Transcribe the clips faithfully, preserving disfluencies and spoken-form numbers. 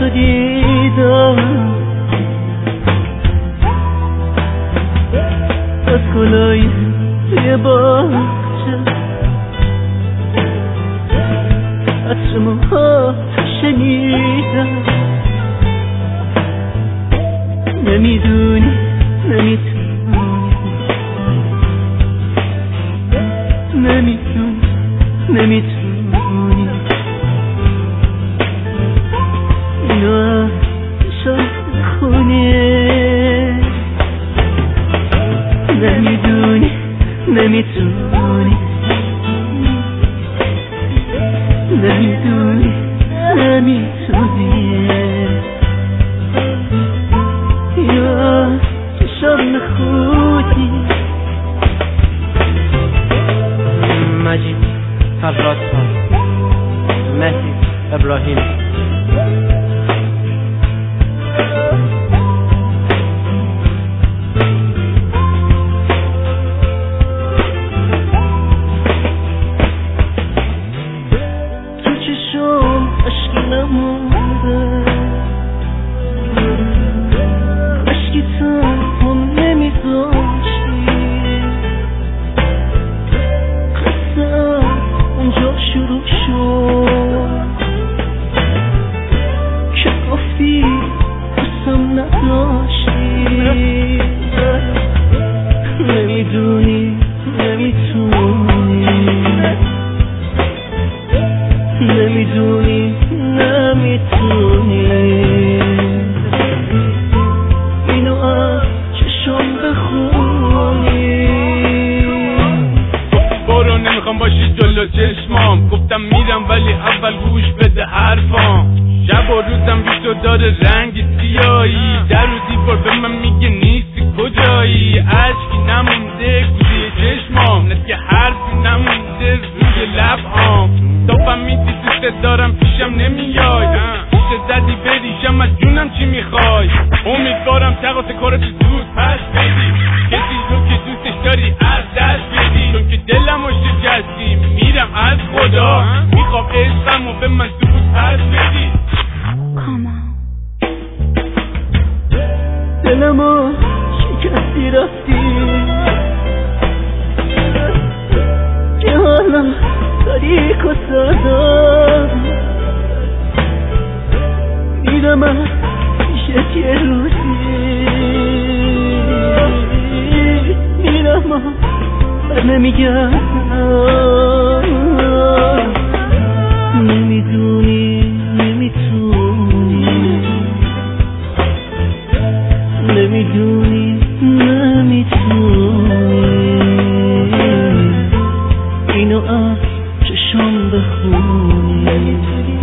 دیدم از گلای یه باغچه، عطر موهات شنیدم. نمیدونی نمیتونی نمیدونی نمیتونی اینو شد خونه. نمیدونی نمیتونی نمیدونی نمیتونی یا چشم خودی. مجید فراتان، مهدی ابراهیم. تو چشم عشق نمونده، عشقی تو هم نمیذاشتی، قصه اونجا شروع شد که گفتی قسم نداشتی. نمیدونی نمیتونی نمیدونی نمیتونی اینو از چشم بخونی. برو نمیخوام باشی جلو چشمام، گفتم میرم ولی اول گوش بده حرفام. شب و روزم بی تو داره رنگ سیایی، در و دیوار به من میگه نیستی کجایی. عشقی نمونده گوشه چشمام، نه که حرفی نمونده روی لبهام. تو فهمیدی دوست دارم پیشم نمیای، پیش زدی بریشم از جونم چی میخوای. امیدوارم تقاس کارت زود پس بدی، کسی رو که دوستش داری از دست بدی. چون که دلم رو شکستی میرم از خدا، میخوام عشقم و به من زود پس بدی. دلمو شکستی رفتی که حالا تاریک و سادا میرم از پیشت یه روزی، میرم و بر نمیگردم. نمیدونی نمیتونی نمیدونی نمیتونی اینو از چشم بخونی.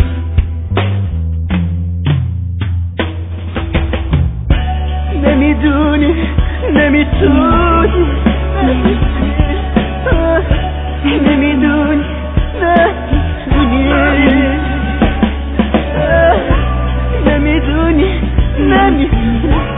نمیدونی نمیتونی نمیدونی نمیتونی نمیدونی نمیتونی